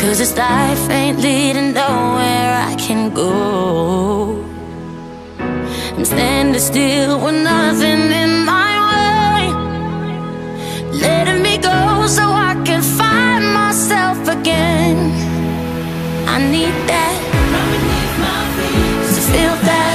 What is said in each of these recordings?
'Cause this life ain't leading nowhere I can go. I'm standing still with nothing in my way, letting me go so I can find myself again. I need that to feel that.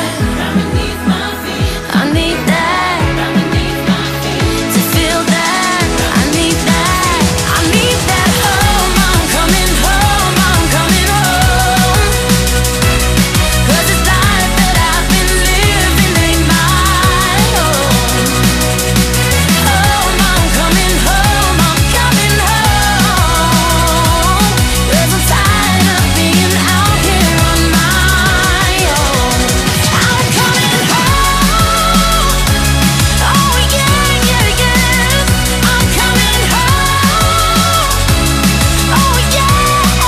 I need that to feel that. I need that. I need that home. I'm coming home. I'm coming home. 'Cause this life that I've been living ain't my home. Home, I'm coming home. I'm coming home. 'Cause I'm tired of being out here on my own. I'm coming home. Oh yeah, yeah, yeah. I'm coming home. Oh yeah.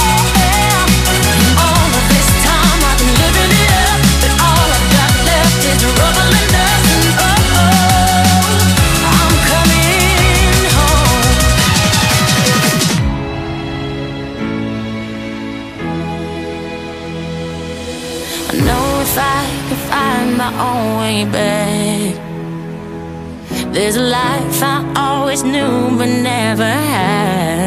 All of this time I've been living it up, but all I've got left is rubble and dust. And I'm coming home. I know if I can find my own way back, there's a life I always knew but never had.